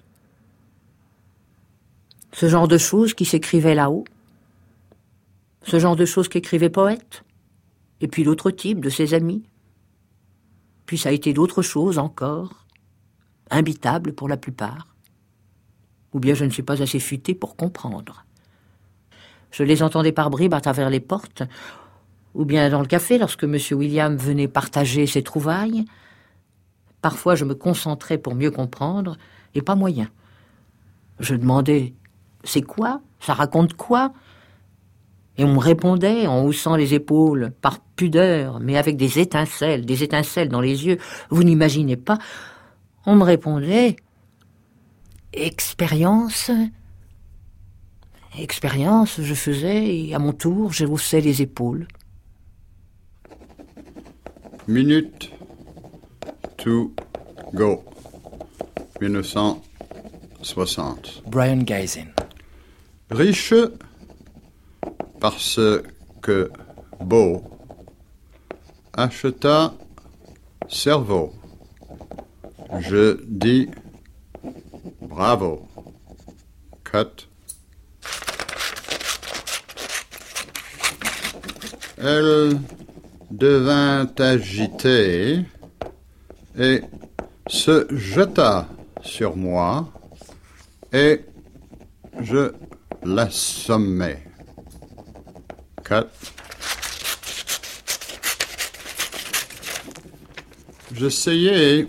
Ce genre de choses qui s'écrivaient là-haut, ce genre de choses qu'écrivait poète, et puis l'autre type de ses amis. Puis ça a été d'autres choses encore, imbitables pour la plupart. Ou bien je ne suis pas assez futé pour comprendre. Je les entendais par bribes à travers les portes, ou bien dans le café lorsque M. William venait partager ses trouvailles. Parfois je me concentrais pour mieux comprendre, et pas moyen. Je demandais « C'est quoi ? Ça raconte quoi ?» Et on me répondait en haussant les épaules, par pudeur, mais avec des étincelles, des étincelles dans les yeux. Vous n'imaginez pas. On me répondait « Expérience ?» Expérience, je faisais, et à mon tour, je haussais les épaules. Minute to go. dix-neuf cent soixante. Brion Gysin. Riche parce que beau acheta cerveau. Je dis bravo. Cut. Elle devint agitée et se jeta sur moi et je l'assommai. Cut. J'essayais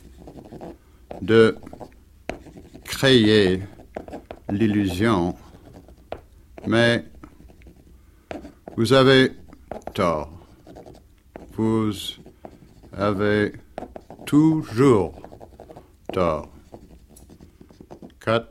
de créer l'illusion, mais vous avez tort. Vous avez toujours tort. Cut.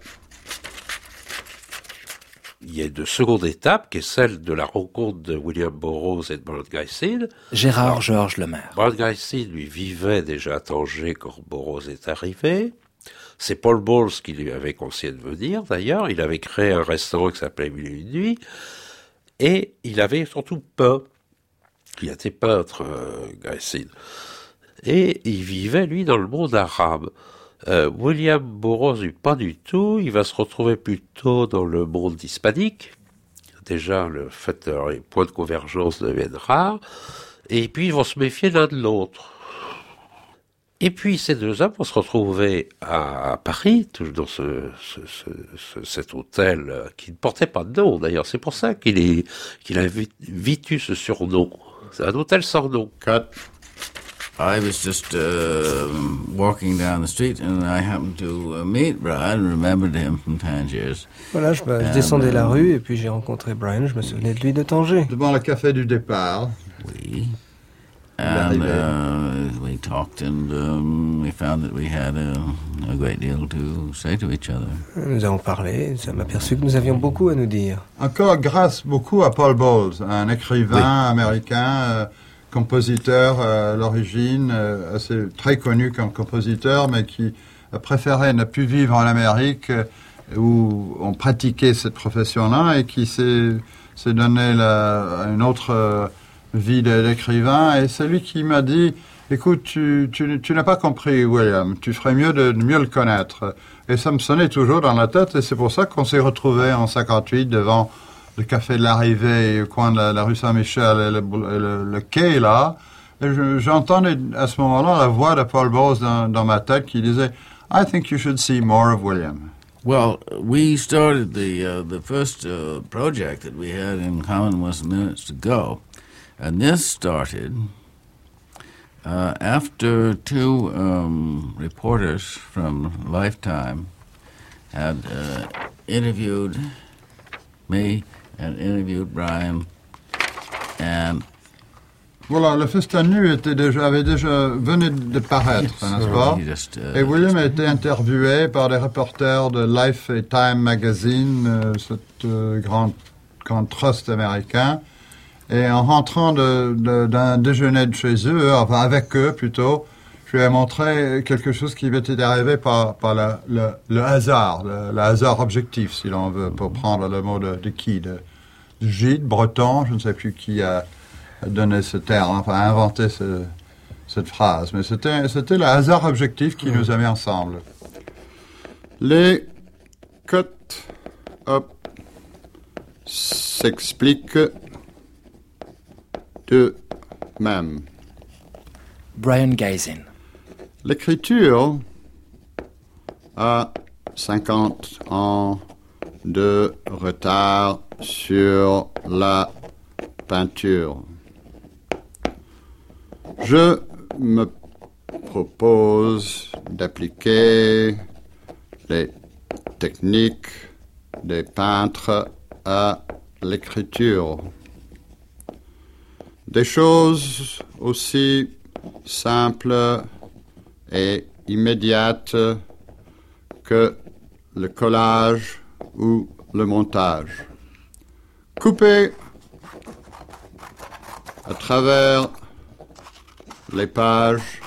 Il y a une seconde étape qui est celle de la rencontre de William Burroughs et de Brion Gysin. Gérard Georges Lemaire. Brion Gysin, lui, vivait déjà à Tanger quand Burroughs est arrivé. C'est Paul Bowles qui lui avait conseillé de venir, d'ailleurs. Il avait créé un restaurant qui s'appelait Mille et une nuits. Et il avait surtout peint. Il était peintre, euh, Gysin. Et il vivait, lui, dans le monde arabe. Euh, William Burroughs, pas du tout. Il va se retrouver plutôt dans le monde hispanique. Déjà, le fait que les points de convergence deviennent rares. Et puis, ils vont se méfier l'un de l'autre. Et puis, ces deux hommes vont se retrouver à Paris, dans ce, ce, ce, ce, cet hôtel qui ne portait pas de nom, d'ailleurs. C'est pour ça qu'il est, qu'il a vite eu ce surnom. C'est un hôtel sans nom. Cut. I was just uh, walking down the street and I happened to uh, meet Brian, remembered him from Tangiers. Voilà, je, bah, je descendais la rue et puis j'ai rencontré Brian, je me souvenais de lui de Tanger. Devant le café du départ. Oui. And uh, we talked and um, we found that we had a, a great deal to say to each other. Nous avons parlé, ça m'a aperçu que nous avions beaucoup à nous dire. Encore grâce beaucoup à Paul Bowles, un écrivain oui. américain, euh, compositeur euh, à l'origine, euh, assez très connu comme compositeur, mais qui a préféré ne plus vivre en Amérique euh, où on pratiquait cette profession-là et qui s'est, s'est donné la, une autre euh, vie d'écrivain. Et c'est lui qui m'a dit, écoute, tu, tu, tu n'as pas compris, William, tu ferais mieux de, de mieux le connaître. Et ça me sonnait toujours dans la tête et c'est pour ça qu'on s'est retrouvés en cinquante-huit devant le café de l'Arrivée, au coin de la, la rue Saint-Michel et le, le, le quai là. Et je, j'entendais à ce moment-là la voix de Paul Bowles dans, dans ma tête qui disait « I think you should see more of William ». Well, we started the uh, the first uh, project that we had in common was Minutes to Go. And this started uh, after two um, reporters from Lifetime had uh, interviewed me and interviewed Brian. And voilà, le Festin Nu était déjà, avait déjà venait de paraître, n'est-ce pas? Just, uh, et William a été interviewé par des reporters de Life et Time Magazine, euh, cette euh, grande grand trust américain. Et en rentrant de, de, d'un déjeuner de chez eux, enfin avec eux plutôt, je lui ai montré quelque chose qui m'était arrivé par, par le, le, le hasard, le, le hasard objectif, si l'on veut, pour prendre le mot de, de qui, de, de Gide, Breton, je ne sais plus qui a donné ce terme, enfin inventé ce, cette phrase, mais c'était, c'était le hasard objectif qui mmh. nous a mis ensemble. Les cut-up s'expliquent de même. Brion Gysin. L'écriture a cinquante ans de retard sur la peinture. Je me propose d'appliquer les techniques des peintres à l'écriture. Des choses aussi simples et immédiates que le collage ou le montage. Couper à travers les pages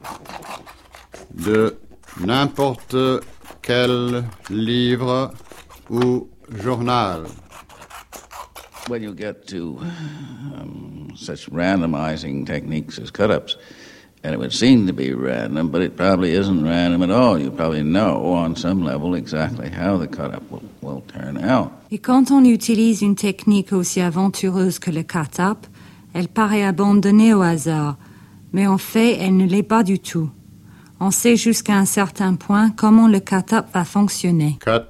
de n'importe quel livre ou journal. When you get to um, such randomizing techniques as cut-ups, and it would seem to be random, but it probably isn't random at all. You probably know on some level exactly how the cut-up will, will turn out. Et quand on utilise une technique aussi aventureuse que le cut-up, elle paraît abandonnée au hasard, mais en fait, elle ne l'est pas du tout. On sait jusqu'à un certain point comment le cut-up va fonctionner. Cut.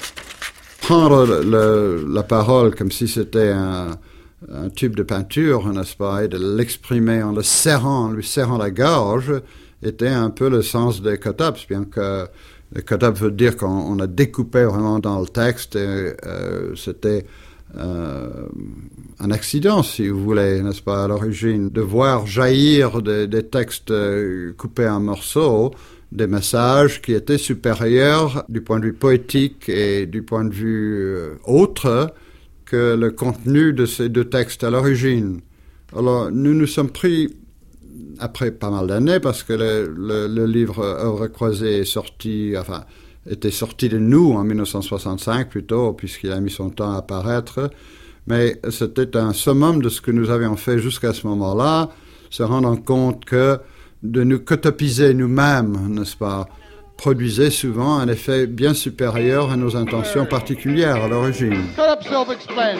Prendre le, la parole comme si c'était un, un tube de peinture, n'est-ce pas, et de l'exprimer en le serrant, en lui serrant la gorge, était un peu le sens des cut-ups, bien que le cut-up veut dire qu'on a découpé vraiment dans le texte, et euh, c'était euh, un accident, si vous voulez, n'est-ce pas, à l'origine, de voir jaillir des, des textes coupés en morceaux, des messages qui étaient supérieurs du point de vue poétique et du point de vue euh, autre que le contenu de ces deux textes à l'origine. Alors, nous nous sommes pris, après pas mal d'années, parce que le, le, le livre Œuvres croisées est sorti, enfin, était sorti de nous en dix-neuf cent soixante-cinq plutôt, puisqu'il a mis son temps à apparaître, mais c'était un summum de ce que nous avions fait jusqu'à ce moment-là, se rendant compte que de nous cotopiser nous-mêmes, n'est-ce pas, produisait souvent un effet bien supérieur à nos intentions particulières à l'origine. Cut-up self-explains.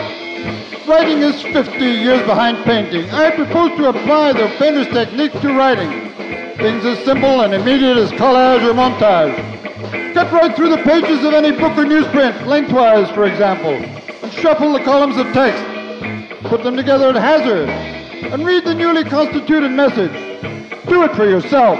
Writing is fifty years behind painting. I propose to apply the painter's technique to writing. Things as simple and immediate as collage or montage. Cut right through the pages of any book or newsprint, lengthwise, for example, and shuffle the columns of text. Put them together at hazard, and read the newly constituted message. Do it for yourself.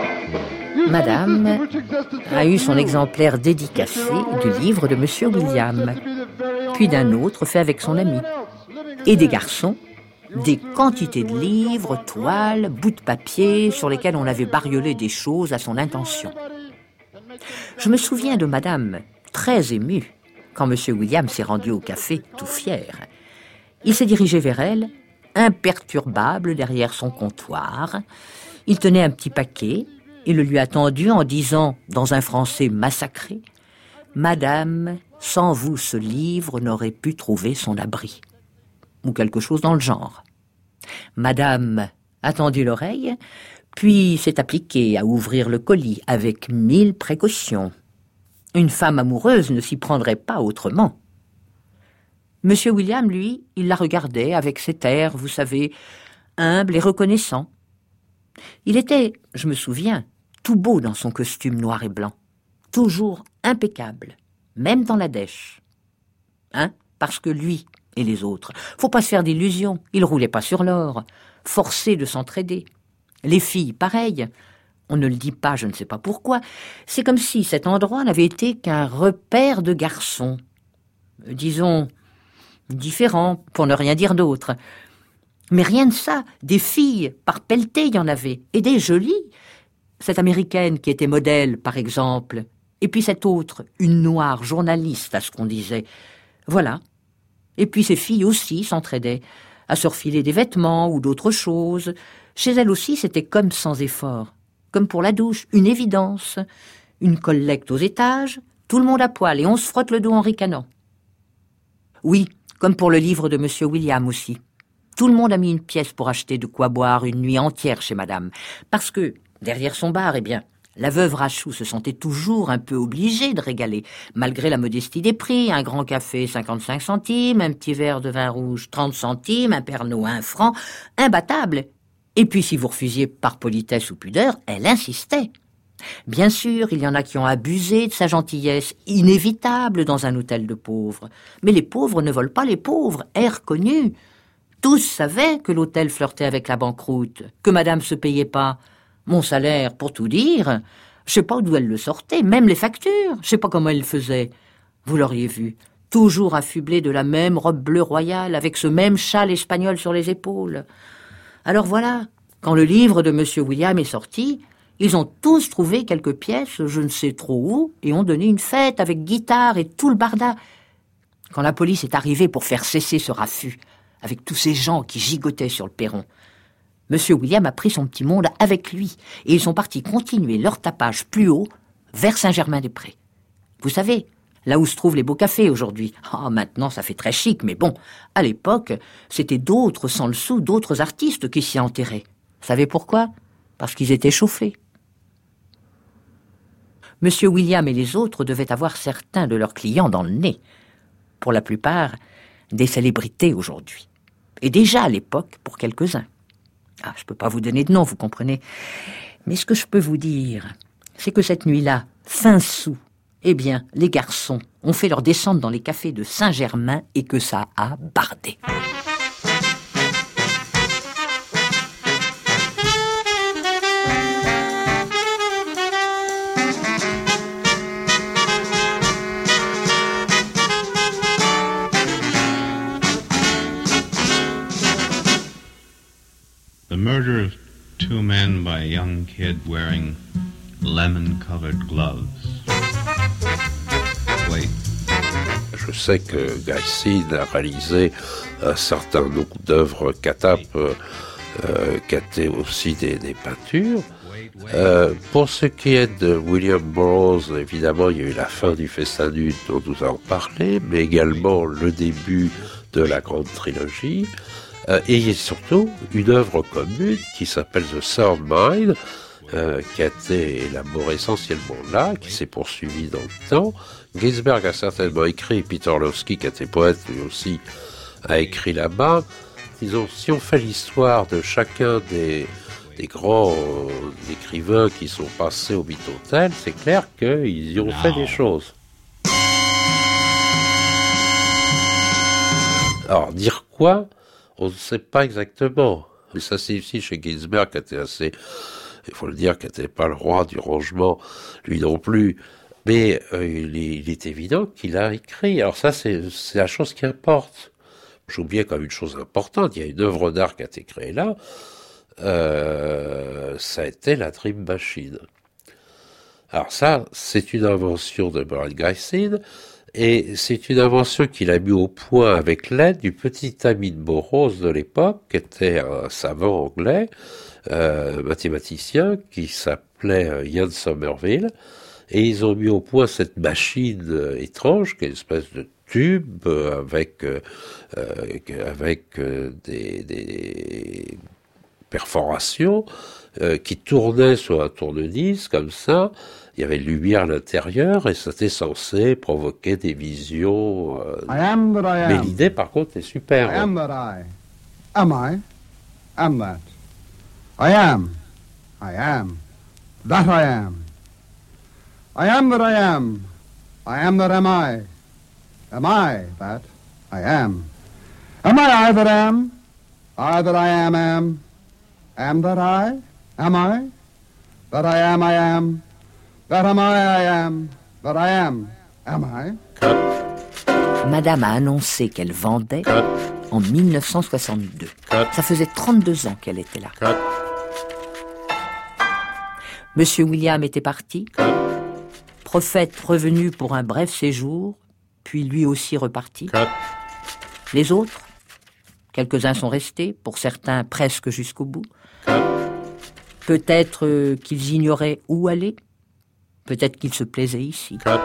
Madame a eu son exemplaire dédicacé du livre de Monsieur William, puis d'un autre fait avec son ami. Et des garçons, des quantités de livres, toiles, bouts de papier sur lesquels on avait bariolé des choses à son intention. Je me souviens de Madame, très émue, quand Monsieur William s'est rendu au café, tout fier. Il s'est dirigé vers elle, imperturbable derrière son comptoir. Il tenait un petit paquet et le lui a tendu en disant, dans un français massacré, « Madame, sans vous ce livre n'aurait pu trouver son abri. » Ou quelque chose dans le genre. Madame a tendu l'oreille, puis s'est appliquée à ouvrir le colis avec mille précautions. Une femme amoureuse ne s'y prendrait pas autrement. Monsieur William, lui, il la regardait avec cet air, vous savez, humble et reconnaissant. Il était, je me souviens, tout beau dans son costume noir et blanc, toujours impeccable, même dans la dèche. Hein? Parce que lui et les autres, faut pas se faire d'illusions, ils roulaient pas sur l'or, forcés de s'entraider. Les filles, pareil, on ne le dit pas, je ne sais pas pourquoi, c'est comme si cet endroit n'avait été qu'un repère de garçons, disons, différents, pour ne rien dire d'autre. Mais rien de ça, des filles, par pelletées il y en avait, et des jolies. Cette américaine qui était modèle, par exemple, et puis cette autre, une noire journaliste, à ce qu'on disait. Voilà. Et puis ces filles aussi s'entraidaient, à se refiler des vêtements ou d'autres choses. Chez elles aussi, c'était comme sans effort, comme pour la douche, une évidence. Une collecte aux étages, tout le monde à poil, et on se frotte le dos en ricanant. Oui, comme pour le livre de Monsieur William aussi. Tout le monde a mis une pièce pour acheter de quoi boire une nuit entière chez madame. Parce que, derrière son bar, eh bien, la veuve Rachou se sentait toujours un peu obligée de régaler, malgré la modestie des prix. Un grand café, cinquante-cinq centimes, un petit verre de vin rouge, trente centimes, un Pernod, un franc, imbattable. Et puis, si vous refusiez par politesse ou pudeur, elle insistait. Bien sûr, il y en a qui ont abusé de sa gentillesse, inévitable dans un hôtel de pauvres. Mais les pauvres ne volent pas les pauvres, air connu. Tous savaient que l'hôtel flirtait avec la banqueroute, que madame se payait pas. Mon salaire, pour tout dire, je sais pas d'où elle le sortait, même les factures, je sais pas comment elle le faisait. Vous l'auriez vu, toujours affublés de la même robe bleue royale, avec ce même châle espagnol sur les épaules. Alors voilà, quand le livre de M. William est sorti, ils ont tous trouvé quelques pièces, je ne sais trop où, et ont donné une fête avec guitare et tout le barda. Quand la police est arrivée pour faire cesser ce raffut, avec tous ces gens qui gigotaient sur le perron, M. William a pris son petit monde avec lui, et ils sont partis continuer leur tapage plus haut, vers Saint-Germain-des-Prés. Vous savez, là où se trouvent les beaux cafés aujourd'hui. Ah, maintenant, ça fait très chic, mais bon, à l'époque, c'était d'autres sans le sou, d'autres artistes qui s'y enterraient. Vous savez pourquoi? Parce qu'ils étaient chauffés. Monsieur William et les autres devaient avoir certains de leurs clients dans le nez. Pour la plupart, des célébrités aujourd'hui. Et déjà à l'époque, pour quelques-uns. Ah, je ne peux pas vous donner de nom, vous comprenez. Mais ce que je peux vous dire, c'est que cette nuit-là, fin sous, eh bien, les garçons ont fait leur descente dans les cafés de Saint-Germain et que ça a bardé. The murder of two men by a young kid wearing lemon-colored gloves. Wait. Je sais que Guy Seed a réalisé un certain nombre d'œuvres catap, euh, euh, qui étaient aussi des, des peintures. Euh, pour ce qui est de William Burroughs, évidemment, il y a eu la fin du Festin nude dont nous avons parlé, mais également le début de la grande trilogie. Euh, et il y a surtout une œuvre commune qui s'appelle The Third Mind, euh, qui a été élaborée essentiellement là, qui s'est poursuivie dans le temps. Ginsberg a certainement écrit, Peter Orlovsky, qui était poète lui aussi, a écrit là-bas. Disons, si on fait l'histoire de chacun des, des grands euh, écrivains qui sont passés au Mitotel, c'est clair qu'ils y ont fait des choses. Alors, dire quoi ? On ne sait pas exactement. Mais ça, c'est ici chez Ginsberg, qui était assez, il faut le dire, qui n'était pas le roi du rangement, lui non plus. Mais euh, il, est, il est évident qu'il a écrit. Alors ça, c'est, c'est la chose qui importe. J'oubliais quand même une chose importante. Il y a une œuvre d'art qui a été créée là. Euh, ça a été la Dream Machine. Alors ça, c'est une invention de Brian Guy Seed. Et c'est une invention qu'il a mis au point avec l'aide du petit ami de Burroughs de l'époque, qui était un savant anglais, euh, mathématicien, qui s'appelait euh, Ian Somerville. Et ils ont mis au point cette machine euh, étrange, qui est une espèce de tube euh, avec, euh, euh, avec euh, des, des perforations euh, qui tournaient sur un tournevis, comme ça. Il y avait une lumière à l'intérieur et c'était censé provoquer des visions. Euh, I am that I am. Mais l'idée, par contre, est superbe. I am that I. Am I? Am that. I am. I am. That I am. I am that I am. I am that am I. Am I that I am? Am I I that am? I that I am am. Am that I? Am I? That I am I am. That am I, I am. That I am. Am I? Madame a annoncé qu'elle vendait Cut. En mille neuf cent soixante-deux. Cut. Ça faisait trente-deux ans qu'elle était là. Cut. Monsieur William était parti. Cut. Prophète revenu pour un bref séjour, puis lui aussi reparti. Cut. Les autres, quelques-uns sont restés, pour certains presque jusqu'au bout. Cut. Peut-être euh, qu'ils ignoraient où aller. Peut-être qu'il se plaisait ici. Cut.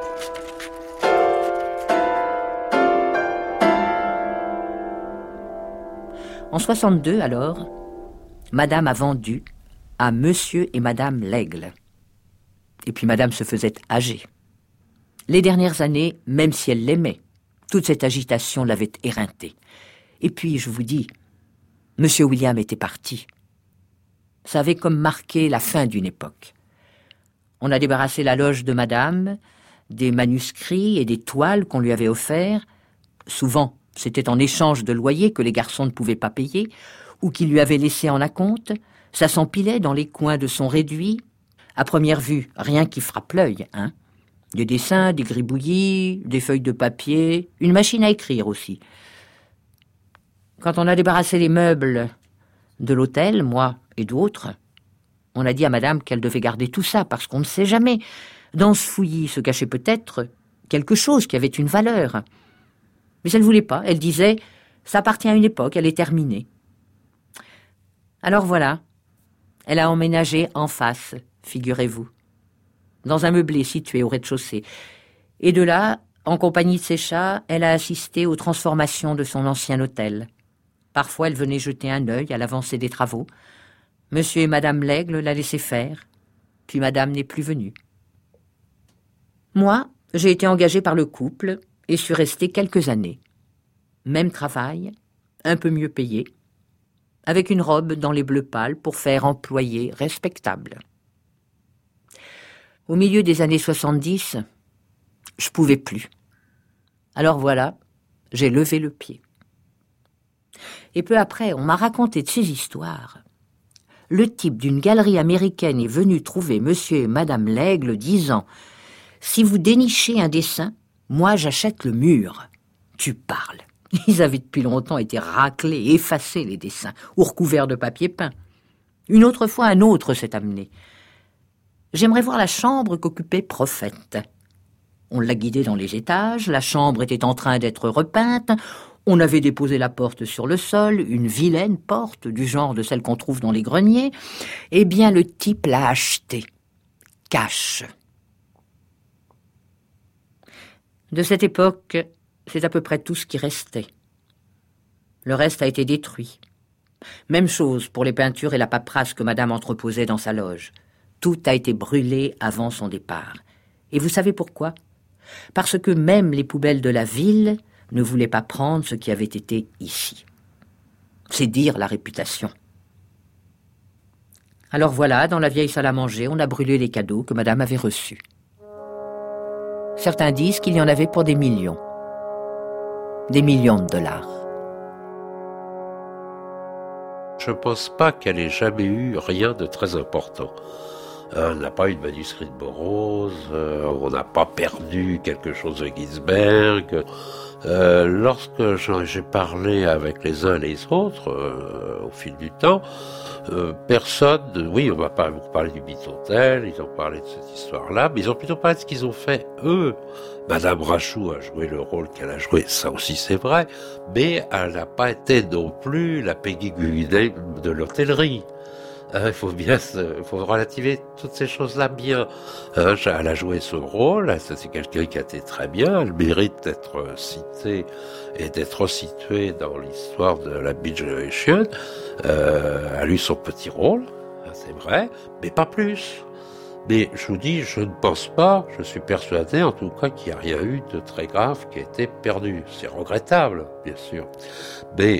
En soixante-deux, alors, Madame a vendu à Monsieur et Madame Lègle. Et puis Madame se faisait âgée. Les dernières années, même si elle l'aimait, toute cette agitation l'avait éreintée. Et puis, je vous dis, Monsieur William était parti. Ça avait comme marqué la fin d'une époque. On a débarrassé la loge de Madame, des manuscrits et des toiles qu'on lui avait offerts. Souvent, c'était en échange de loyers que les garçons ne pouvaient pas payer, ou qu'ils lui avaient laissé en acompte. Ça s'empilait dans les coins de son réduit. À première vue, rien qui frappe l'œil, hein. Des dessins, des gribouillis, des feuilles de papier, une machine à écrire aussi. Quand on a débarrassé les meubles de l'hôtel, moi et d'autres, on a dit à madame qu'elle devait garder tout ça, parce qu'on ne sait jamais. Dans ce fouillis se cachait peut-être quelque chose qui avait une valeur. Mais elle ne voulait pas, elle disait « ça appartient à une époque, elle est terminée ». Alors voilà, elle a emménagé en face, figurez-vous, dans un meublé situé au rez-de-chaussée. Et de là, en compagnie de ses chats, elle a assisté aux transformations de son ancien hôtel. Parfois, elle venait jeter un œil à l'avancée des travaux. Monsieur et madame Lègle la laissaient faire, puis madame n'est plus venue. Moi, j'ai été engagée par le couple et suis restée quelques années. Même travail, un peu mieux payé, avec une robe dans les bleus pâles pour faire employé respectable. Au milieu des années soixante-dix, je pouvais plus. Alors voilà, j'ai levé le pied. Et peu après, on m'a raconté de ces histoires. Le type d'une galerie américaine est venu trouver monsieur et madame Lègle disant « Si vous dénichez un dessin, moi j'achète le mur. » Tu parles. Ils avaient depuis longtemps été raclés, effacés les dessins, ou recouverts de papier peint. Une autre fois, un autre s'est amené. J'aimerais voir la chambre qu'occupait Prophète. On l'a guidé dans les étages, la chambre était en train d'être repeinte, on avait déposé la porte sur le sol, une vilaine porte, du genre de celle qu'on trouve dans les greniers. Eh bien, le type l'a achetée. Cash. De cette époque, c'est à peu près tout ce qui restait. Le reste a été détruit. Même chose pour les peintures et la paperasse que madame entreposait dans sa loge. Tout a été brûlé avant son départ. Et vous savez pourquoi ? Parce que même les poubelles de la ville ne voulaient pas prendre ce qui avait été ici. C'est dire la réputation. Alors voilà, dans la vieille salle à manger, on a brûlé les cadeaux que madame avait reçus. Certains disent qu'il y en avait pour des millions. Des millions de dollars. Je ne pense pas qu'elle ait jamais eu rien de très important. Euh, on n'a pas eu de manuscrit de Burroughs, euh, on n'a pas perdu quelque chose de Ginsberg. Euh, lorsque j'ai parlé avec les uns et les autres, euh, au fil du temps, euh, personne, oui, on va pas vous parler du Beat Hotel, ils ont parlé de cette histoire-là, mais ils ont plutôt parlé de ce qu'ils ont fait, eux. Madame Rachou a joué le rôle qu'elle a joué, ça aussi c'est vrai, mais elle n'a pas été non plus la Peggy Guggenheim de l'hôtellerie. Il faut bien, il faut relativiser toutes ces choses-là bien. Hein, elle a joué son rôle, c'est quelqu'un qui a été très bien, elle mérite d'être citée et d'être située dans l'histoire de la Beat Generation. Euh, elle a eu son petit rôle, c'est vrai, mais pas plus. Mais je vous dis, je ne pense pas, je suis persuadé en tout cas qu'il n'y a rien eu de très grave qui a été perdu. C'est regrettable, bien sûr. Mais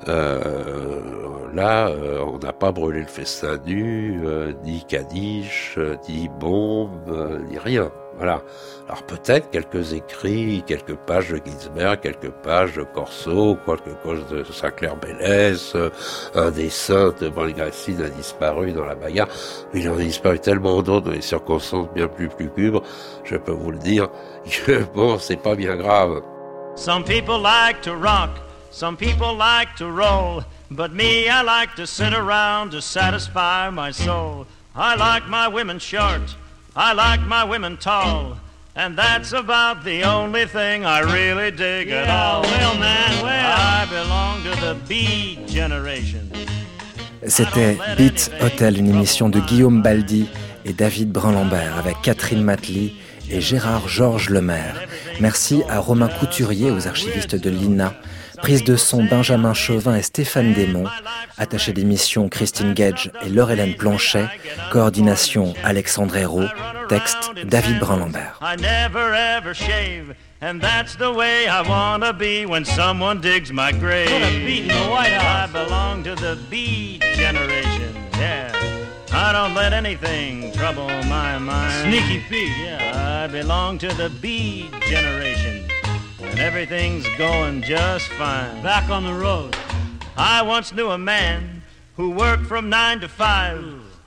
euh, là, euh, on n'a pas brûlé le festin nu, euh, ni Kaddish, euh, ni bombe, euh, ni rien. Voilà. Alors peut-être quelques écrits, quelques pages de Ginsberg, quelques pages de Corso, quelque chose de Sinclair-Bellès, euh, un dessin de Malgracine a disparu dans la bagarre. Mais il en a disparu tellement d'autres dans des circonstances bien plus lugubres, je peux vous le dire, que bon, c'est pas bien grave. Some people like to rock, some people like to roll, but me, I like to sit around to satisfy my soul. I like my women short, I like my women tall, and that's about the only thing I really dig yeah, at all. Well, man, well, I belong to the Beat Generation. C'était Beat Hotel, une émission de Guillaume Baldi et David Brun-Lambert avec Catherine Mately et Gérard Georges Lemaire. Merci à Romain Couturier, aux archivistes de l'I N A. Prise de son Benjamin Chauvin et Stéphane Desmond. Attaché d'émission Christine Gage et Laure-Hélène Planchet. Coordination Alexandre Hérault. Texte David Brun-Lambert. I never ever shave, and that's the way I wanna be when someone digs my grave. Put a beat in the White House. I belong to the Beat Generation, yeah. I don't let anything trouble my mind. Sneaky Pete, yeah. I belong to the Beat Generation, and everything's going just fine. Back on the road. I once knew a man who worked from nine to five,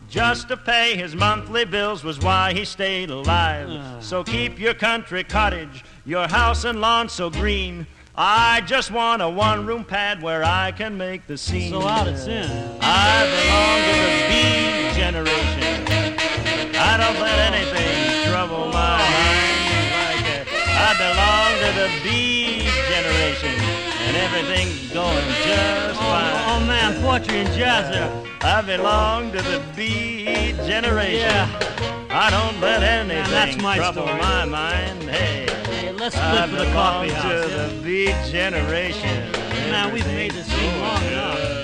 Just to pay his monthly bills was why he stayed alive. Uh. So keep your country cottage, your house and lawn so green. I just want a one-room pad where I can make the scene. So out it's in. I belong to the B generation. I don't let anything trouble my mind like that. I belong to the B generation, and everything's going just oh, fine. Oh man, poetry and jazz there. I belong to the B generation. Yeah. I don't let anything man, that's my trouble story. my mind. Hey, hey let's split for the coffee house. I belong to yeah. the B generation. Man, we've made this scene long enough.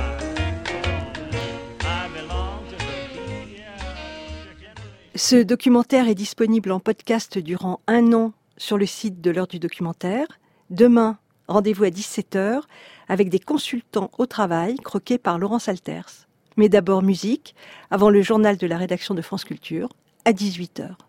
Ce documentaire est disponible en podcast durant un an sur le site de l'heure du documentaire. Demain, rendez-vous à dix-sept heures avec des consultants au travail croqués par Laurence Alters. Mais d'abord musique, avant le journal de la rédaction de France Culture, à dix-huit heures.